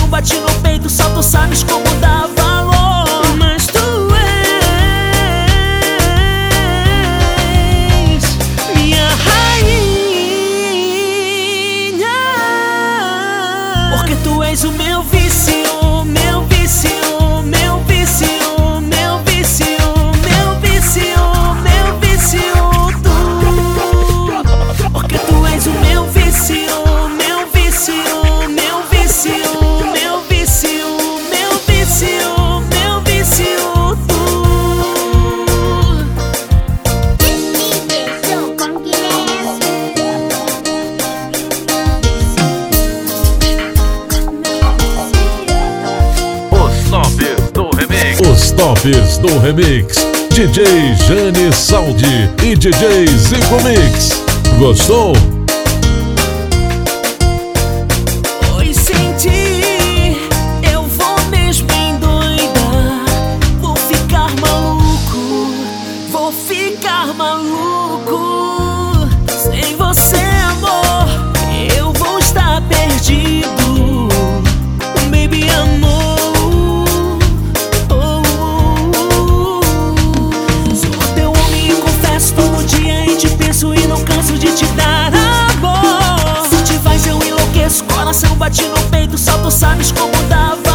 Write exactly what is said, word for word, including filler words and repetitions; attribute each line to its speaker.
Speaker 1: coração bate no peito, só tu sabes como dá valor. Mas tu és minha rainha, porque tu és o meu vício, meu vício, meu vício, meu vício, meu vício, meu vício, tu. Porque tu és o meu vício, meu vício, meu vício, meu vício, meu vício, meu vício, tu.
Speaker 2: Os tops do remix, D J Jane Saudi e D J Zico Mix. Gostou?
Speaker 1: Pois sem ti eu vou mesmo endoidar. Vou ficar maluco, vou ficar maluco. Sem você, amor, eu vou estar perdido. Baby, amor, todo dia e te penso e não canso de te dar amor. Se te vais eu enlouqueço, coração bate no peito, só tu sabes como dá.